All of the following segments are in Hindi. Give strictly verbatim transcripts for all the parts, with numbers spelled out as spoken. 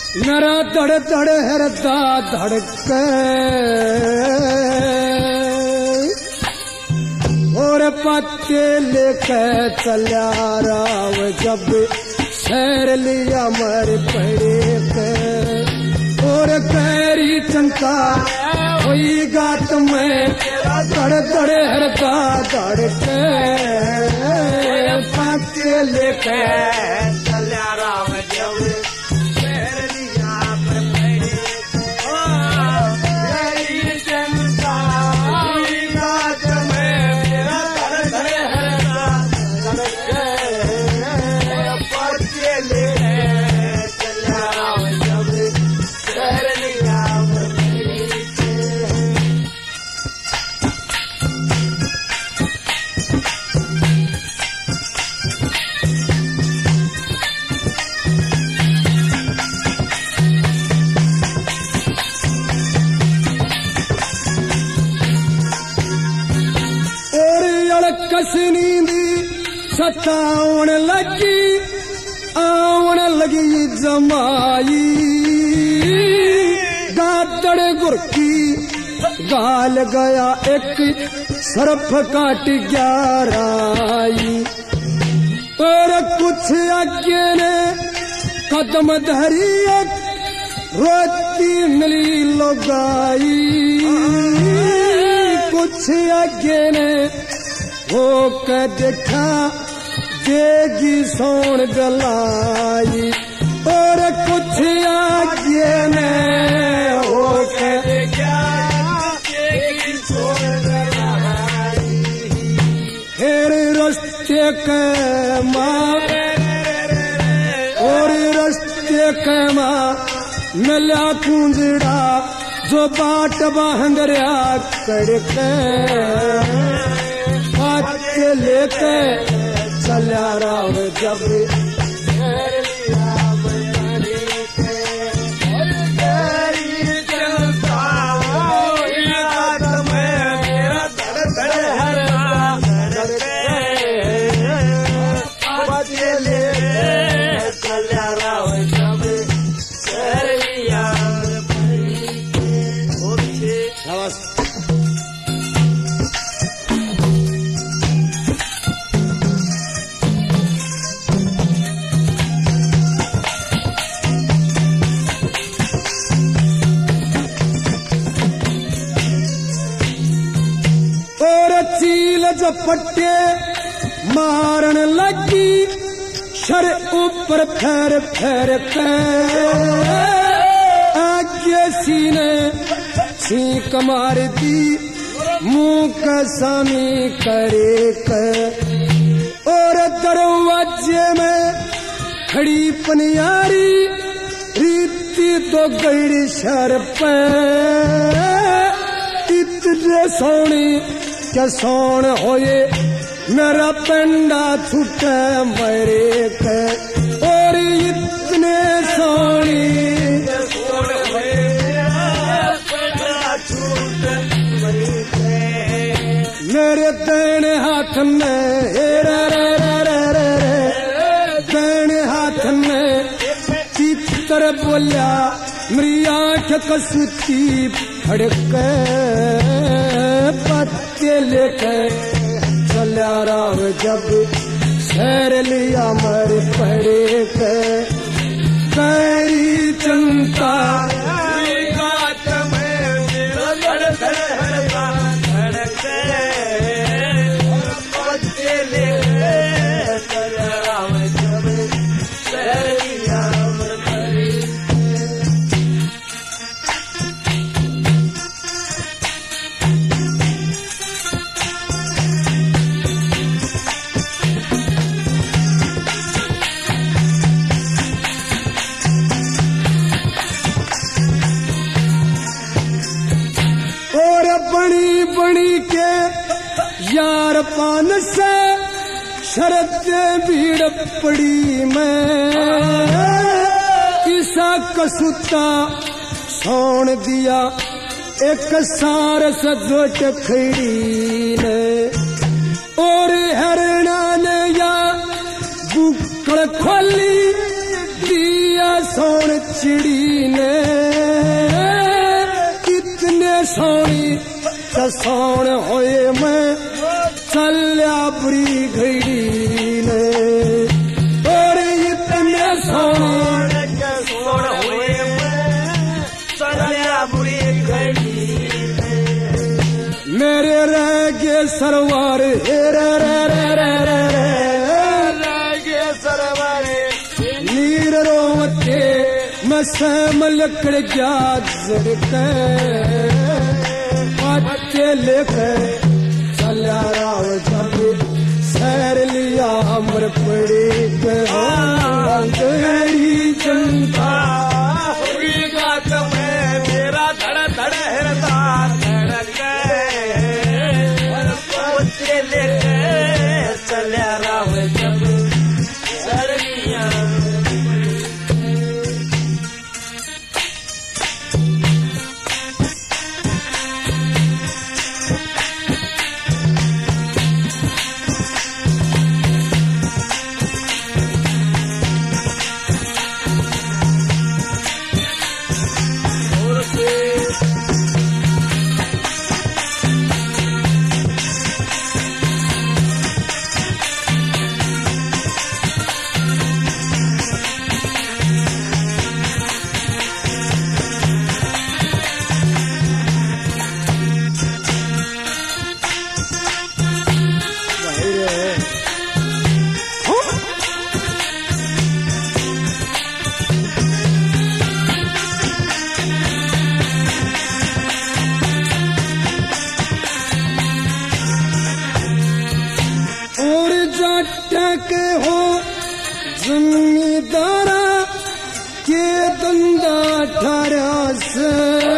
मेरा धड़ धड़ हृदा धड़के और पत्ते लेके चला राव जब शहर लिया मर पड़े के और कैरी चंका हुई गात में धड़ धड़ हृदा धड़के पत्ते लेके चला राव जब कसनी दी सतावन लगी आवन लगी जमाई गादड़ गुरकी गाल गया एक सरफ काट ग्याराई और कुछ आगे ने कदम धरी एक रोती मिली लोगाई कुछ आगे ने वो के देखा देगी सोन गलाई और कुछ आगे ने वो के देखा देगी सोन गलाई फिर रस्ते के माँ और रस्ते के माँ मिला कुंजड़ा जो बाट बाहंगरिया कड़के के लेके चला राव जब पट्टे मारन लगी शर ऊपर फेर फेर के आगे सीने छींक मार दी मुंह का सामी करे के और दरवाजे में खड़ी पनियारी रीति तो गई शर पे इतने सोनी क्या सोन होए मेरा पेंडा छूटे मरे के और इतने सोनी सोन होए पेंडा छूटे मरे के मेरे देने हाथ में रे रे रे रे रे देने हाथ में चित्र बोलिया मेरी आँख कसूती फड़के पत्ते लेके चला राव जब शहर लिया मर पड़े के कैरी चंता गात में धड़ धड़ धड़के पत्ते लेके चला राव जब शहर लिया मर पड़े बड़ी बड़ी के यार पान से शरत भीड़ पड़ी मैं किसा कसूता सोन दिया एक सार सजोट खड़ी ने और हरणा ने या बुकड़ खोली दिया सोन चिड़ी ने कितने सोनी कसौण होए मैं चल्या बुरी घड़ी ने और इतने सोनी कसौण होए मैं चल्या बुरी घड़ी मेरे रह गे सरवार रे रे रे रे रे रह गे सरवार नीर रोवते मैं सैम लकड़ गया जड़के बच्चे लेकर चला राव जब सैर लिया अमर पड़ी गई जनता मेरा धड़ धड़ हृदय धड़के बच्चे लेकर चला राव जब सैर लिया के हो जमींदारा के दंदा ठारा से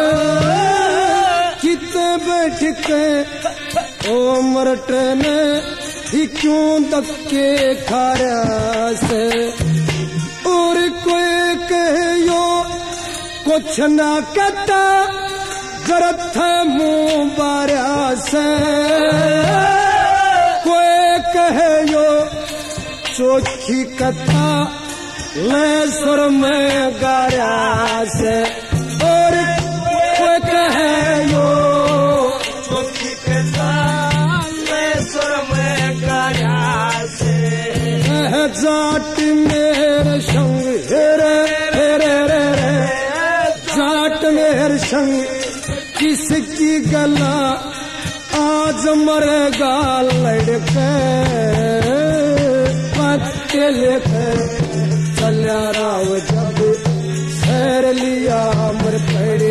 कित बैठ के ओ मरट में ही क्यों धक्के खारा से और कोई कहो कुछ ना कहता गरत मुंह बारा से कोई कहो चोखी कथा ले सुर में गाया से और कोई कहे यो चोखी कथा ले सुर में गाया से जाट मेरे संग हेरे हेरे रे रे जाट मेरे संग किसकी गला आज मरेगा लड़के बच्चे लेकर चल्या राव जब सैर लिया अमर पड़े